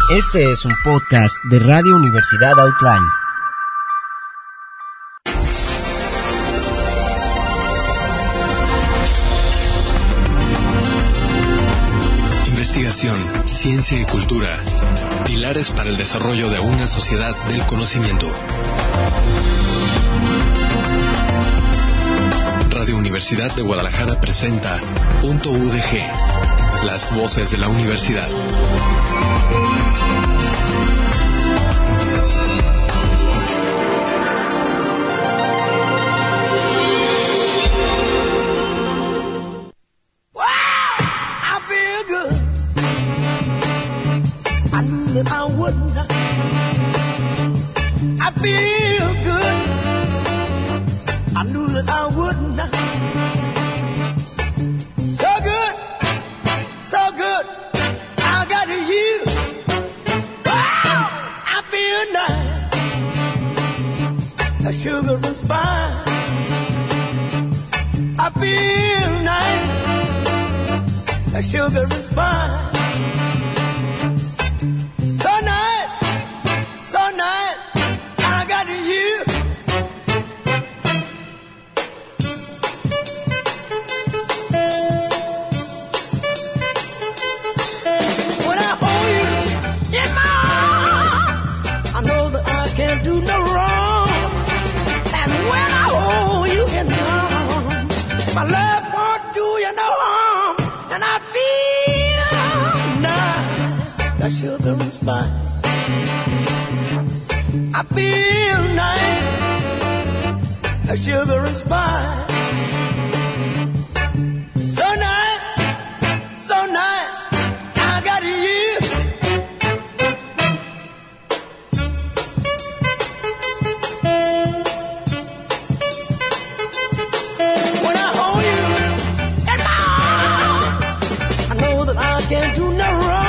Este es un podcast de Radio Universidad Outline. Investigación, ciencia y cultura. Pilares para el desarrollo de una sociedad del conocimiento. Radio Universidad de Guadalajara presenta .udg, las voces de la universidad. I feel good. I knew that I would not. So good, so good. I got you. Wow, I feel nice. A sugar and spice. I feel nice. A sugar and spice. Sugar and spice. I feel nice. A sugar and spice. So nice, so nice. I got you. When I hold you in my arms, I know that I can't do no wrong.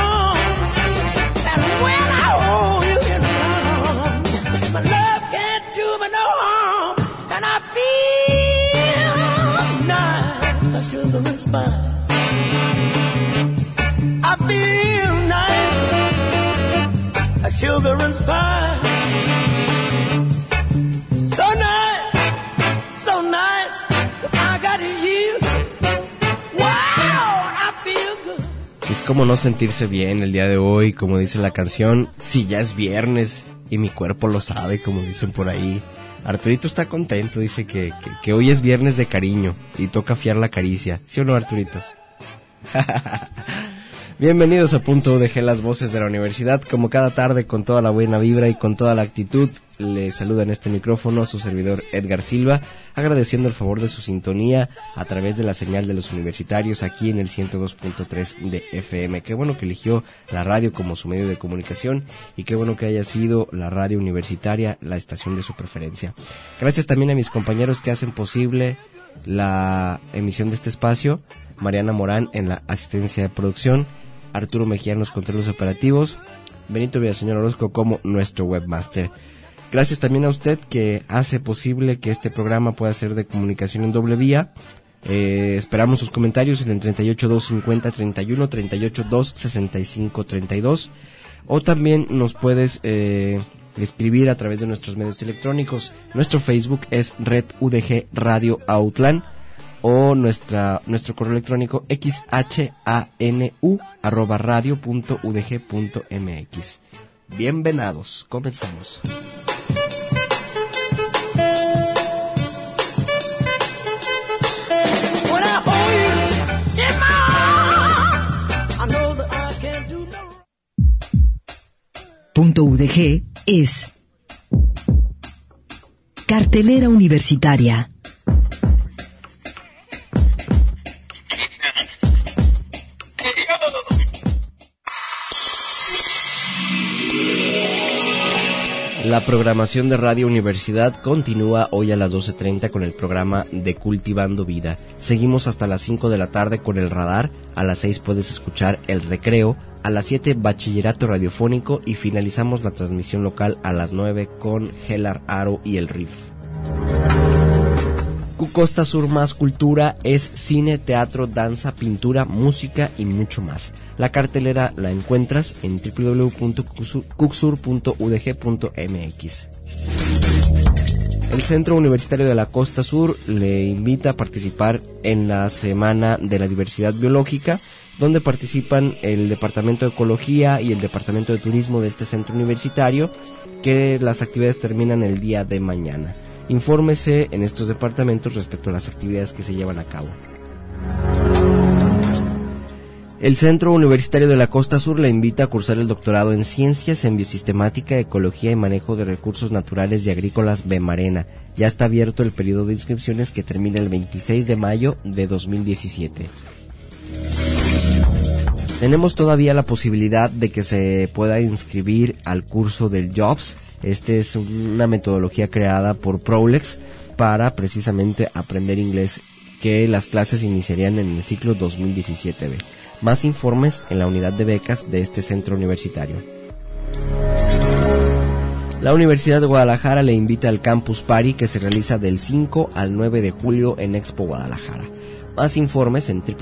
Sugar and spice. I feel nice. A sugar and spice. So nice, so nice. I got you. Wow, I feel good. Es como no sentirse bien el día de hoy, como dice la canción, si ya es viernes y mi cuerpo lo sabe, como dicen por ahí. Arturito está contento, dice que hoy es viernes de cariño y toca fiar la caricia. ¿Sí o no, Arturito? Bienvenidos a .udg, las voces de la universidad. Como cada tarde, con toda la buena vibra y con toda la actitud, le saluda en este micrófono a su servidor Edgar Silva, agradeciendo el favor de su sintonía a través de la señal de los universitarios aquí en el 102.3 de FM. Qué bueno que eligió la radio como su medio de comunicación y qué bueno que haya sido la radio universitaria la estación de su preferencia. Gracias también a mis compañeros que hacen posible la emisión de este espacio: Mariana Morán en la asistencia de producción, Arturo Mejía en los controles operativos, Benito Villaseñor Orozco como nuestro webmaster. Gracias también a usted que hace posible que este programa pueda ser de comunicación en doble vía. Esperamos sus comentarios en el 38-250-31, 38-265-32, o también nos puedes escribir a través de nuestros medios electrónicos. Nuestro Facebook es Red UDG Radio Outland, o nuestro correo electrónico xhanu@radio.udg.mx. Bienvenidos, comenzamos. .udg es cartelera universitaria. La programación de Radio Universidad continúa hoy a las 12:30 con el programa de Cultivando Vida. Seguimos hasta las 5 de la tarde con el Radar. A las 6 puedes escuchar El Recreo. A las 7, Bachillerato Radiofónico, y finalizamos la transmisión local a las 9 con Gelar Aro y El Riff. Costa Sur más cultura es cine, teatro, danza, pintura, música y mucho más. La cartelera la encuentras en www.cucsur.udg.mx. El Centro Universitario de la Costa Sur le invita a participar en la Semana de la Diversidad Biológica, donde participan el Departamento de Ecología y el Departamento de Turismo de este centro universitario, que las actividades terminan el día de mañana. Infórmese en estos departamentos respecto a las actividades que se llevan a cabo. El Centro Universitario de la Costa Sur le invita a cursar el doctorado en Ciencias en Biosistemática, Ecología y Manejo de Recursos Naturales y Agrícolas BEMARENA. Ya está abierto el periodo de inscripciones que termina el 26 de mayo de 2017. Tenemos todavía la posibilidad de que se pueda inscribir al curso del JOBS. Este es una metodología creada por Prolex para precisamente aprender inglés, que las clases iniciarían en el ciclo 2017B. Más informes en la unidad de becas de este centro universitario. La Universidad de Guadalajara le invita al Campus Party, que se realiza del 5 al 9 de julio en Expo Guadalajara. Más informes en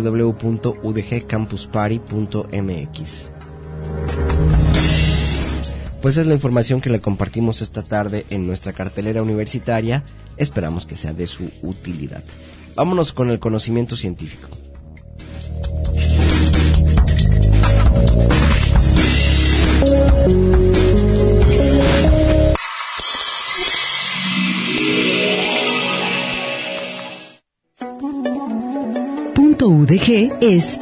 www.udgcampusparty.mx. Pues es la información que le compartimos esta tarde en nuestra cartelera universitaria. Esperamos que sea de su utilidad. Vámonos con el conocimiento científico. Punto UDG es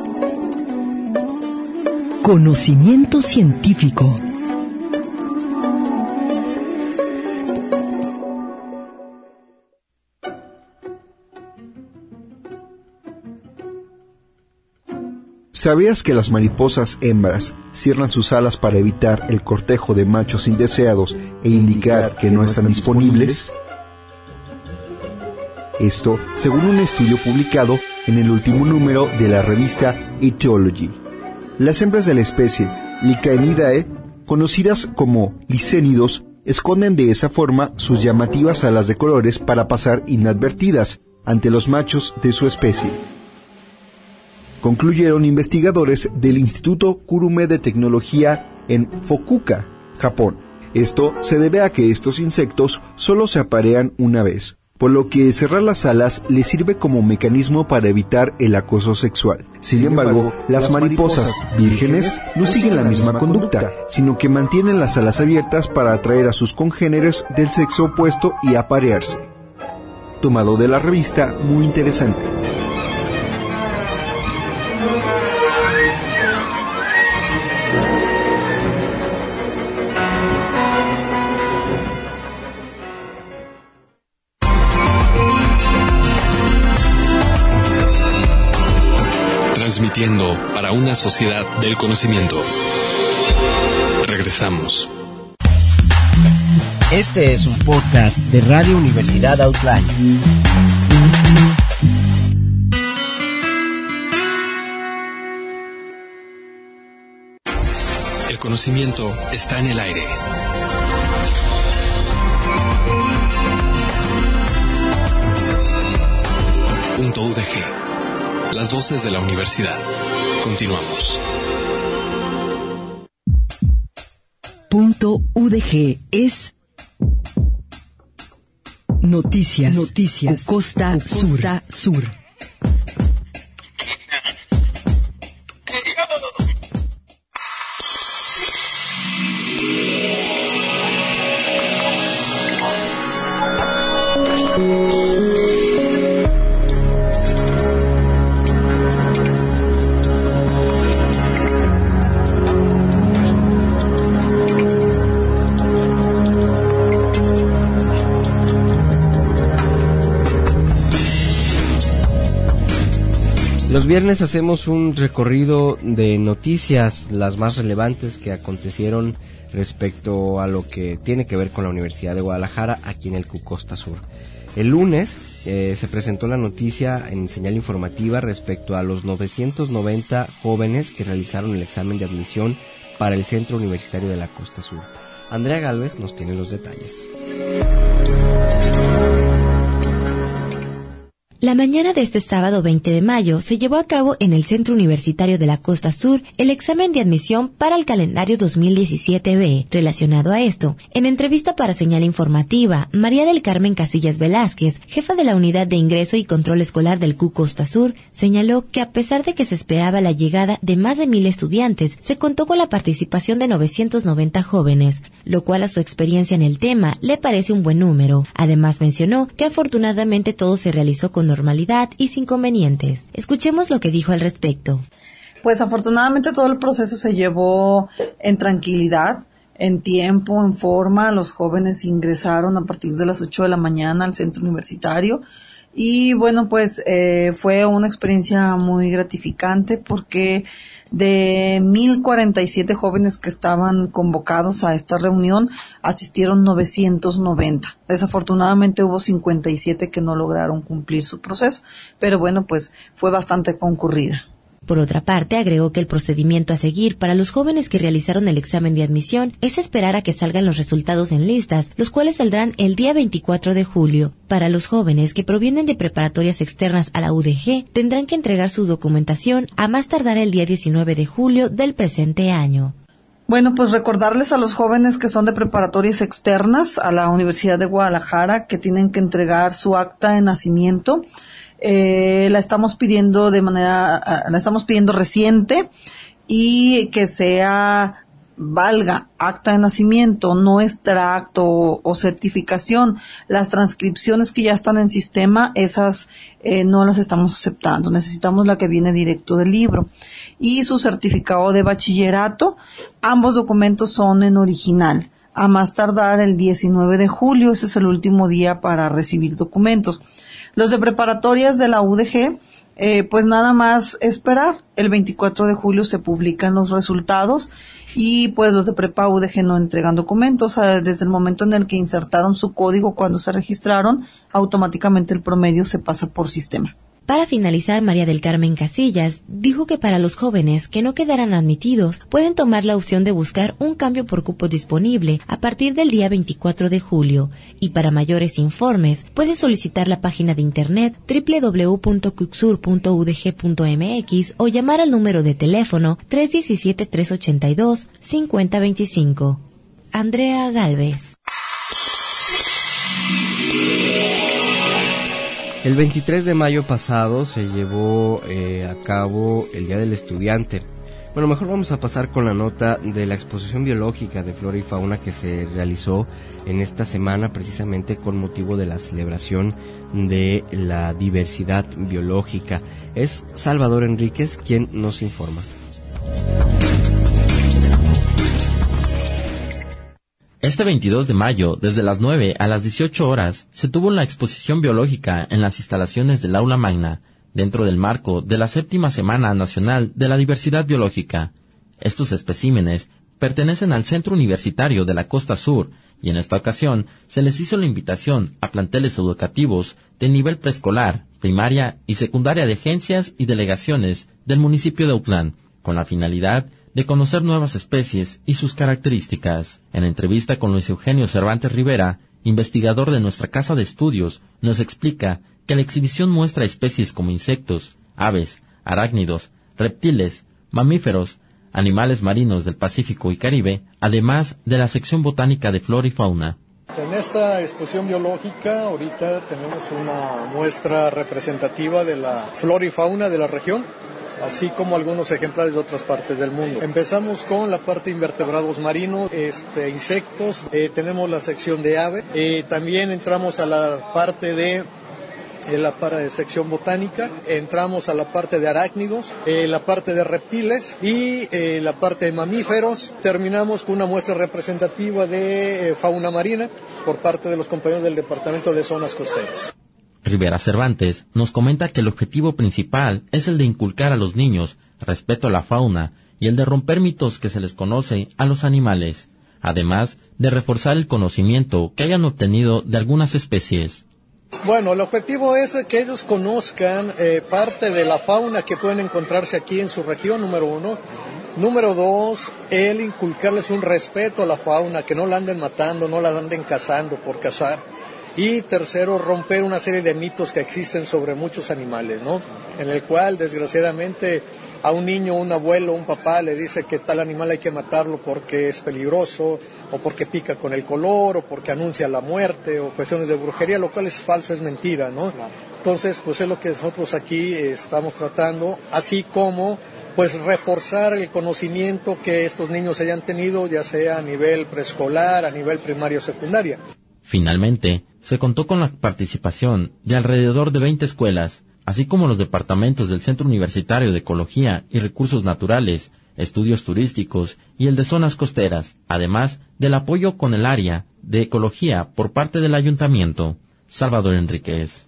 conocimiento científico. ¿Sabías que las mariposas hembras cierran sus alas para evitar el cortejo de machos indeseados e indicar que no están disponibles? Esto según un estudio publicado en el último número de la revista Ethology. Las hembras de la especie Lycaenidae, conocidas como licénidos, esconden de esa forma sus llamativas alas de colores para pasar inadvertidas ante los machos de su especie. Concluyeron investigadores del Instituto Kurume de Tecnología en Fukuoka, Japón. Esto se debe a que estos insectos solo se aparean una vez, por lo que cerrar las alas les sirve como mecanismo para evitar el acoso sexual. Sin embargo, las mariposas vírgenes no siguen la misma conducta, sino que mantienen las alas abiertas para atraer a sus congéneres del sexo opuesto y aparearse. Tomado de la revista Muy Interesante. Transmitiendo para una sociedad del conocimiento. Regresamos. Este es un podcast de Radio Universidad Outline. El conocimiento está en el aire. Punto UDG. Las voces de la universidad. Continuamos. Punto UDG es Noticias. Costa Sur. Los viernes hacemos un recorrido de noticias, las más relevantes que acontecieron respecto a lo que tiene que ver con la Universidad de Guadalajara aquí en el Costa Sur. El lunes se presentó la noticia en señal informativa respecto a los 990 jóvenes que realizaron el examen de admisión para el Centro Universitario de la Costa Sur. Andrea Gálvez nos tiene los detalles. La mañana de este sábado 20 de mayo se llevó a cabo en el Centro Universitario de la Costa Sur el examen de admisión para el calendario 2017B. Relacionado a esto, en entrevista para Señal Informativa, María del Carmen Casillas Velázquez, jefa de la Unidad de Ingreso y Control Escolar del CU Costa Sur, señaló que a pesar de que se esperaba la llegada de más de 1,000 estudiantes, se contó con la participación de 990 jóvenes, lo cual a su experiencia en el tema le parece un buen número. Además mencionó que afortunadamente todo se realizó con normalidad y sin inconvenientes. Escuchemos lo que dijo al respecto. Pues afortunadamente todo el proceso se llevó en tranquilidad, en tiempo, en forma. Los jóvenes ingresaron a partir de las 8 de la mañana al centro universitario y bueno, pues fue una experiencia muy gratificante porque de 1,047 jóvenes que estaban convocados a esta reunión, asistieron 990. Desafortunadamente hubo 57 que no lograron cumplir su proceso, pero bueno, pues fue bastante concurrida. Por otra parte, agregó que el procedimiento a seguir para los jóvenes que realizaron el examen de admisión es esperar a que salgan los resultados en listas, los cuales saldrán el día 24 de julio. Para los jóvenes que provienen de preparatorias externas a la UDG, tendrán que entregar su documentación a más tardar el día 19 de julio del presente año. Bueno, pues recordarles a los jóvenes que son de preparatorias externas a la Universidad de Guadalajara que tienen que entregar su acta de nacimiento. La estamos pidiendo reciente y que valga acta de nacimiento, no extracto o certificación. Las transcripciones que ya están en sistema, esas no las estamos aceptando. Necesitamos la que viene directo del libro. Y su certificado de bachillerato, ambos documentos son en original. A más tardar el 19 de julio, ese es el último día para recibir documentos. Los de preparatorias de la UDG, pues nada más esperar. El 24 de julio se publican los resultados y pues los de prepa UDG no entregan documentos. Desde el momento en el que insertaron su código cuando se registraron, automáticamente el promedio se pasa por sistema. Para finalizar, María del Carmen Casillas dijo que para los jóvenes que no quedaran admitidos pueden tomar la opción de buscar un cambio por cupo disponible a partir del día 24 de julio y para mayores informes puede solicitar la página de internet www.cucsur.udg.mx o llamar al número de teléfono 317-382-5025. Andrea Galvez. El 23 de mayo pasado se llevó a cabo el Día del Estudiante. Bueno, mejor vamos a pasar con la nota de la exposición biológica de flora y fauna que se realizó en esta semana precisamente con motivo de la celebración de la diversidad biológica. Es Salvador Enríquez quien nos informa. Este 22 de mayo, desde las 9 a las 18 horas, se tuvo una exposición biológica en las instalaciones del Aula Magna, dentro del marco de la 7ª Semana Nacional de la Diversidad Biológica. Estos especímenes pertenecen al Centro Universitario de la Costa Sur, y en esta ocasión se les hizo la invitación a planteles educativos de nivel preescolar, primaria y secundaria de agencias y delegaciones del municipio de Autlán, con la finalidad de conocer nuevas especies y sus características. En entrevista con Luis Eugenio Cervantes Rivera, investigador de nuestra casa de estudios, nos explica que la exhibición muestra especies como insectos, aves, arácnidos, reptiles, mamíferos, animales marinos del Pacífico y Caribe, además de la sección botánica de flora y fauna. En esta exposición biológica ahorita tenemos una muestra representativa de la flora y fauna de la región, así como algunos ejemplares de otras partes del mundo. Empezamos con la parte de invertebrados marinos, insectos, tenemos la sección de aves, también entramos a la parte de sección botánica, entramos a la parte de arácnidos, la parte de reptiles y la parte de mamíferos. Terminamos con una muestra representativa de fauna marina por parte de los compañeros del Departamento de Zonas Costeras. Rivera Cervantes nos comenta que el objetivo principal es el de inculcar a los niños respeto a la fauna y el de romper mitos que se les conoce a los animales, además de reforzar el conocimiento que hayan obtenido de algunas especies. Bueno, el objetivo es que ellos conozcan parte de la fauna que pueden encontrarse aquí en su región, número uno. Número dos, el inculcarles un respeto a la fauna, que no la anden matando, no la anden cazando por cazar. Y tercero, romper una serie de mitos que existen sobre muchos animales, ¿no? En el cual, desgraciadamente, a un niño, un abuelo, un papá le dice que tal animal hay que matarlo porque es peligroso, o porque pica con el color, o porque anuncia la muerte, o cuestiones de brujería, lo cual es falso, es mentira, ¿no? Entonces, pues es lo que nosotros aquí estamos tratando, así como pues reforzar el conocimiento que estos niños hayan tenido, ya sea a nivel preescolar, a nivel primario o secundaria. Finalmente, se contó con la participación de alrededor de 20 escuelas, así como los departamentos del Centro Universitario de Ecología y Recursos Naturales, Estudios Turísticos y el de Zonas Costeras, además del apoyo con el área de Ecología por parte del Ayuntamiento. Salvador Enríquez.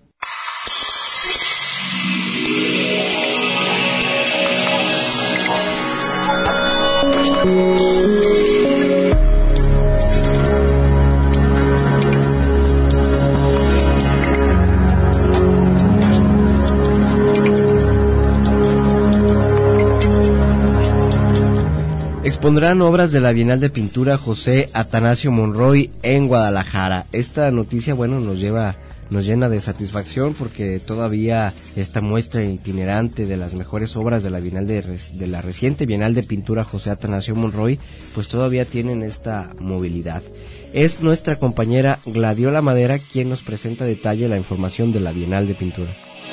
Expondrán obras de la Bienal de Pintura José Atanasio Monroy en Guadalajara. Esta noticia, bueno, nos llena de satisfacción porque todavía esta muestra itinerante de las mejores obras de la Bienal de la reciente Bienal de Pintura José Atanasio Monroy, pues todavía tienen esta movilidad. Es nuestra compañera Gladiola Madera quien nos presenta a detalle la información de la Bienal de Pintura.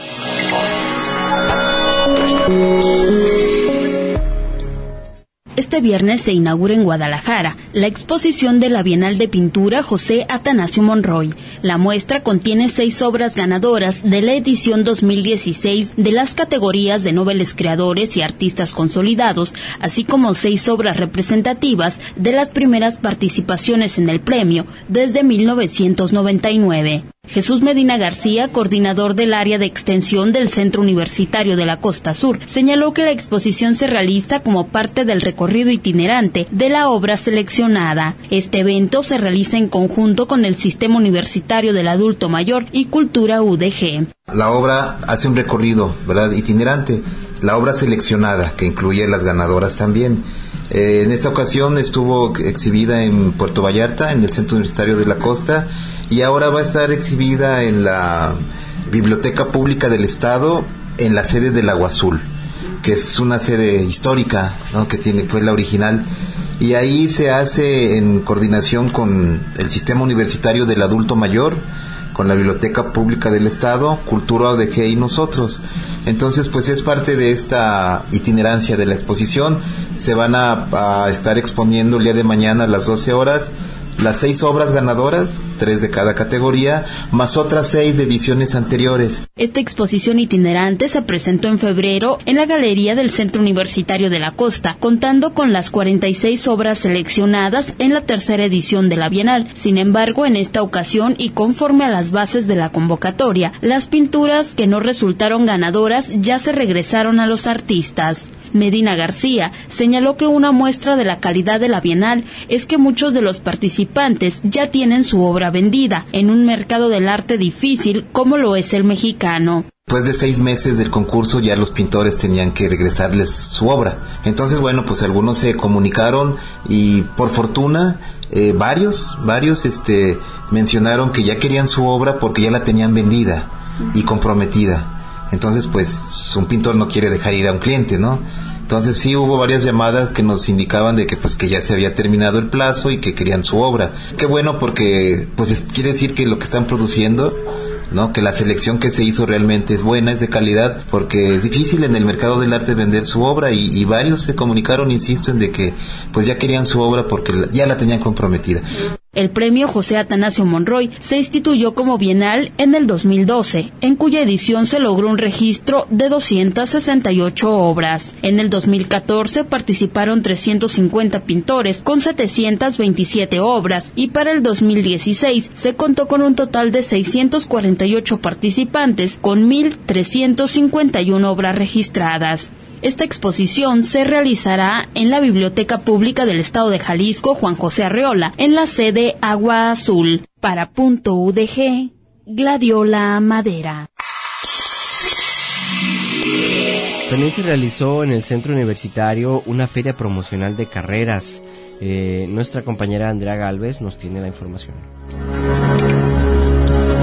Este viernes se inaugura en Guadalajara la exposición de la Bienal de Pintura José Atanasio Monroy. La muestra contiene 6 obras ganadoras de la edición 2016 de las categorías de noveles creadores y artistas consolidados, así como 6 obras representativas de las primeras participaciones en el premio desde 1999. Jesús Medina García, coordinador del área de extensión del Centro Universitario de la Costa Sur, señaló que la exposición se realiza como parte del recorrido itinerante de la obra seleccionada. Este evento se realiza en conjunto con el Sistema Universitario del Adulto Mayor y Cultura UDG. La obra hace un recorrido, ¿verdad?, itinerante. La obra seleccionada, que incluye las ganadoras también. En esta ocasión estuvo exhibida en Puerto Vallarta, en el Centro Universitario de la Costa, y ahora va a estar exhibida en la Biblioteca Pública del Estado, en la sede del Agua Azul, que es una sede histórica, ¿no?, que fue la original, y ahí se hace en coordinación con el Sistema Universitario del Adulto Mayor, con la Biblioteca Pública del Estado, Cultura UDG y nosotros. Entonces, pues es parte de esta itinerancia de la exposición. Se van a estar exponiendo el día de mañana a las 12 horas las 6 obras ganadoras, 3 de cada categoría, más otras 6 de ediciones anteriores. Esta exposición itinerante se presentó en febrero en la Galería del Centro Universitario de la Costa, contando con las 46 obras seleccionadas en la tercera edición de la Bienal. Sin embargo, en esta ocasión y conforme a las bases de la convocatoria, las pinturas que no resultaron ganadoras ya se regresaron a los artistas. Medina García señaló que una muestra de la calidad de la Bienal es que muchos de los participantes ya tienen su obra vendida en un mercado del arte difícil como lo es el mexicano. Después de 6 meses del concurso ya los pintores tenían que regresarles su obra. Entonces, bueno, pues algunos se comunicaron y por fortuna varios mencionaron que ya querían su obra porque ya la tenían vendida y comprometida. Entonces, pues un pintor no quiere dejar ir a un cliente, ¿no? Entonces sí hubo varias llamadas que nos indicaban de que pues que ya se había terminado el plazo y que querían su obra. Qué bueno, porque pues quiere decir que lo que están produciendo, ¿no?, que la selección que se hizo realmente es buena, es de calidad, porque es difícil en el mercado del arte vender su obra y varios se comunicaron, insisto, en de que pues ya querían su obra porque ya la tenían comprometida. El premio José Atanasio Monroy se instituyó como bienal en el 2012, en cuya edición se logró un registro de 268 obras. En el 2014 participaron 350 pintores con 727 obras y para el 2016 se contó con un total de 648 participantes con 1.351 obras registradas. Esta exposición se realizará en la Biblioteca Pública del Estado de Jalisco Juan José Arreola, en la sede Agua Azul. Para Punto UDG, Gladiola Madera. También se realizó en el Centro Universitario una feria promocional de carreras. Nuestra compañera Andrea Galvez nos tiene la información.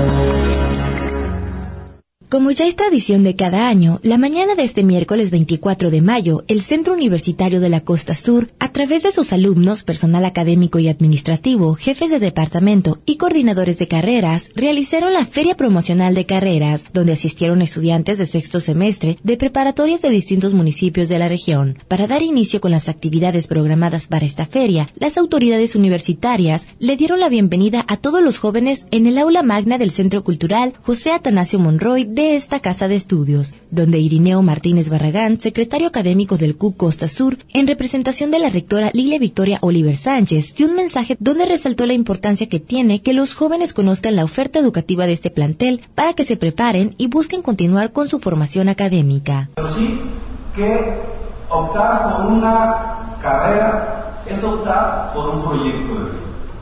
Como ya es tradición de cada año, la mañana de este miércoles 24 de mayo, el Centro Universitario de la Costa Sur, a través de sus alumnos, personal académico y administrativo, jefes de departamento y coordinadores de carreras, realizaron la Feria Promocional de Carreras, donde asistieron estudiantes de sexto semestre de preparatorias de distintos municipios de la región. Para dar inicio con las actividades programadas para esta feria, las autoridades universitarias le dieron la bienvenida a todos los jóvenes en el aula magna del Centro Cultural José Atanasio Monroy de esta casa de estudios, donde Irineo Martínez Barragán, secretario académico del CUC Costa Sur, en representación de la rectora Lilia Victoria Oliver Sánchez, dio un mensaje donde resaltó la importancia que tiene que los jóvenes conozcan la oferta educativa de este plantel para que se preparen y busquen continuar con su formación académica. Pero sí que optar por una carrera es optar por un proyecto de vida.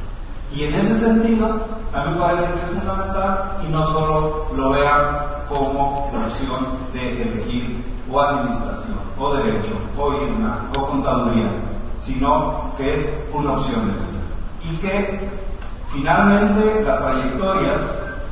Y en ese sentido, a mí me parece que es fundamental y no solo lo vean como la opción de elegir o administración, o derecho, o IRNA, o contaduría, sino que es una opción de vida. Y que finalmente las trayectorias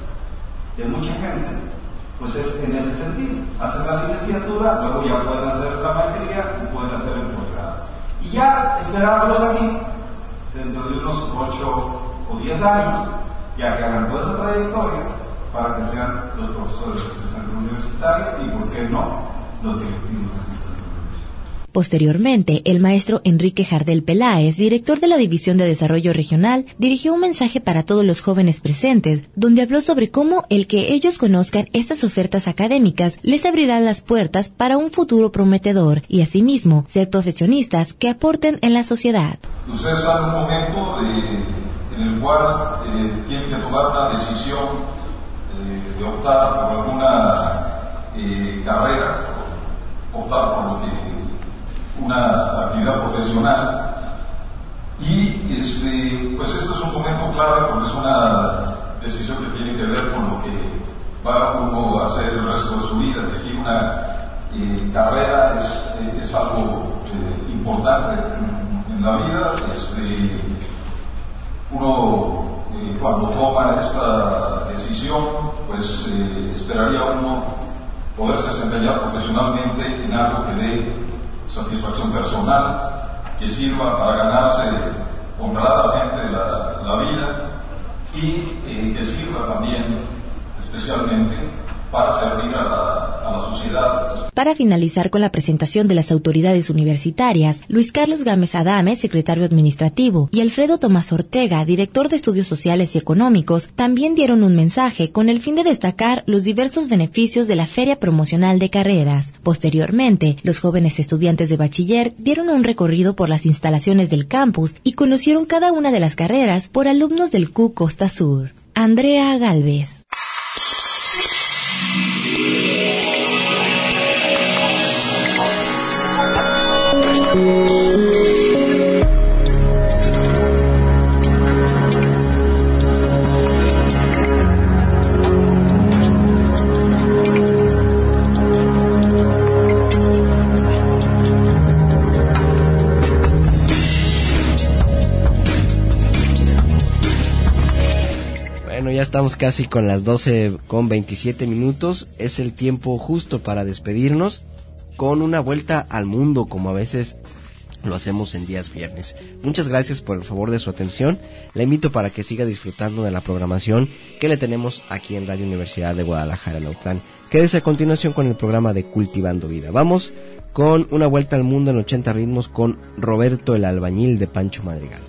de mucha gente, pues es en ese sentido. Hacen la licenciatura, luego ya pueden hacer la maestría y pueden hacer el posgrado. Y ya esperarlos aquí, dentro de unos 8 o 10 años, ya que hagan toda esa trayectoria, para que sean los profesores de este centro universitario y, ¿por qué no?, los directivos de este centro universitario. Posteriormente, el maestro Enrique Jardel Peláez, director de la División de Desarrollo Regional, dirigió un mensaje para todos los jóvenes presentes, donde habló sobre cómo el que ellos conozcan estas ofertas académicas les abrirá las puertas para un futuro prometedor y, asimismo, ser profesionistas que aporten en la sociedad. Ustedes están en un momento en el cual tienen que tomar una decisión de optar por alguna carrera, optar por lo que una actividad profesional y pues este es un momento clave porque es una decisión que tiene que ver con lo que va uno a hacer el resto de su vida. Elegir una carrera es algo importante en la vida. Uno cuando toma esta decisión pues esperaría uno poderse desempeñar profesionalmente en algo que dé satisfacción personal, que sirva para ganarse honradamente la vida y que sirva también especialmente para servir a la sociedad. Para finalizar con la presentación de las autoridades universitarias, Luis Carlos Gámez Adame, secretario administrativo, y Alfredo Tomás Ortega, director de Estudios Sociales y Económicos, también dieron un mensaje con el fin de destacar los diversos beneficios de la Feria Promocional de Carreras. Posteriormente, los jóvenes estudiantes de bachiller dieron un recorrido por las instalaciones del campus y conocieron cada una de las carreras por alumnos del CUC Costa Sur. Andrea Galvez. Bueno, ya estamos casi con las 12:27. Es el tiempo justo para despedirnos con una vuelta al mundo, como a veces lo hacemos en días viernes. Muchas gracias por el favor de su atención. La invito para que siga disfrutando de la programación que le tenemos aquí en Radio Universidad de Guadalajara, Nautlán. Quédese a continuación con el programa de Cultivando Vida. Vamos con una vuelta al mundo en 80 ritmos con Roberto el Albañil de Pancho Madrigal.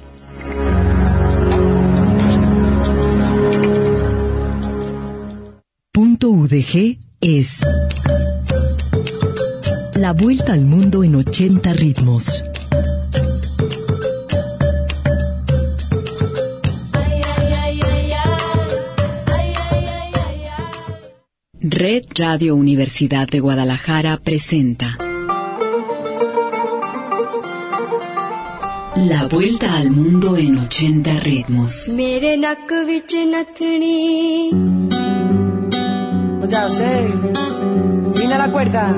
Punto UDG es la vuelta al mundo en 80 ritmos. Red Radio Universidad de Guadalajara presenta La vuelta al mundo en 80 ritmos. Ya sé, fila la cuerda.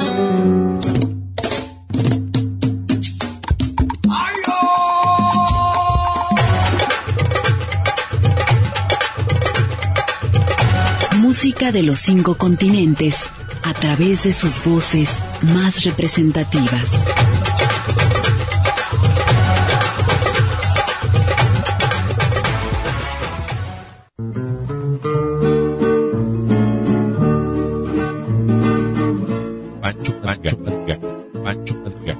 música de los 5 continentes a través de sus voces más representativas. Pancho Madrigal.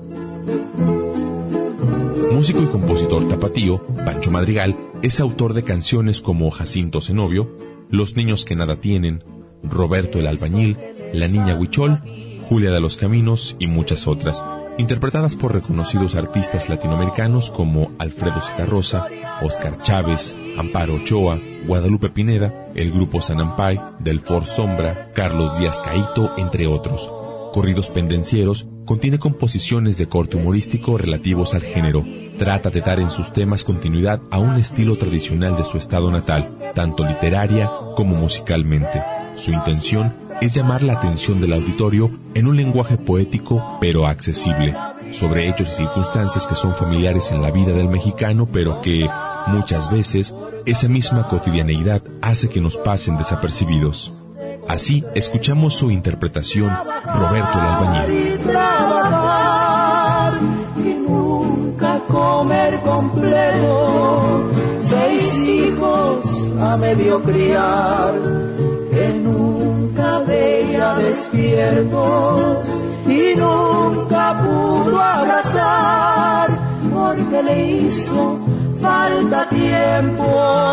Músico y compositor tapatío, Pancho Madrigal es autor de canciones como Jacinto Zenobio, Los niños que nada tienen, Roberto el albañil, La niña Huichol, Julia de los Caminos y muchas otras, interpretadas por reconocidos artistas latinoamericanos como Alfredo Zitarrosa, Oscar Chávez, Amparo Ochoa, Guadalupe Pineda, el grupo Sanampay, Delfor Sombra, Carlos Díaz Caíto, entre otros. Corridos Pendencieros contiene composiciones de corte humorístico relativos al género. Trata de dar en sus temas continuidad a un estilo tradicional de su estado natal, tanto literaria como musicalmente. Su intención es llamar la atención del auditorio en un lenguaje poético pero accesible, sobre hechos y circunstancias que son familiares en la vida del mexicano, pero que, muchas veces, esa misma cotidianeidad hace que nos pasen desapercibidos. Así escuchamos su interpretación, Roberto el albañil. Trabajar y nunca comer completo, 6 hijos a medio criar, que nunca veía despiertos y nunca pudo abrazar, porque le hizo falta tiempo.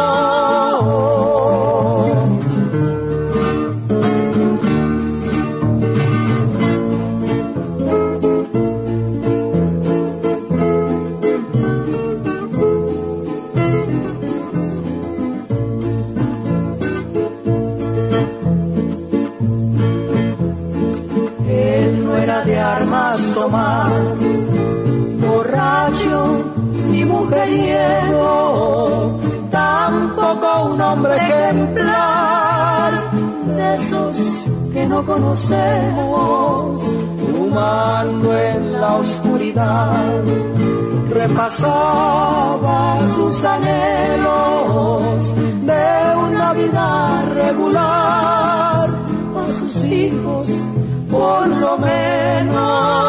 De armas tomar, borracho ni mujeriego, tampoco un hombre ejemplar, de esos que no conocemos, fumando en la oscuridad, repasaba sus anhelos de una vida regular, a sus hijos por lo menos.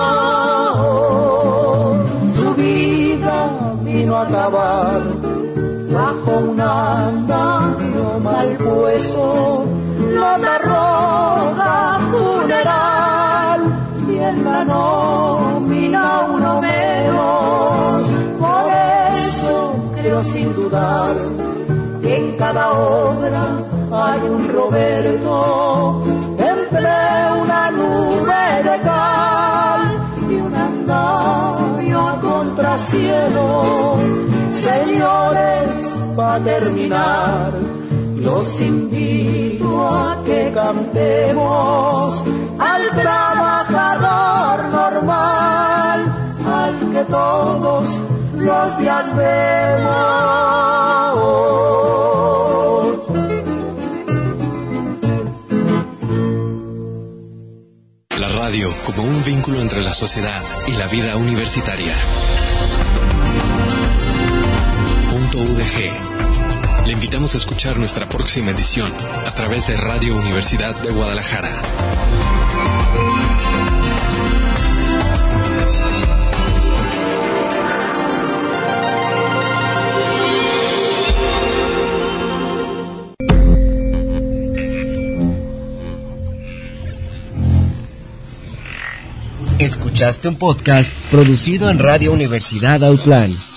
Su vida vino a acabar bajo un andamio mal puesto, nota roja funeral, y en la nómina uno menos. Por eso creo sin dudar que en cada obra hay un Roberto, entre una nube de cal y un andamio a contracielo. Señores, para terminar, los invito a que cantemos al trabajador normal, al que todos los días vemos. La radio como un vínculo entre la sociedad y la vida universitaria. .udg. Le invitamos a escuchar nuestra próxima edición a través de Radio Universidad de Guadalajara. Escuchaste un podcast producido en Radio Universidad Autlán.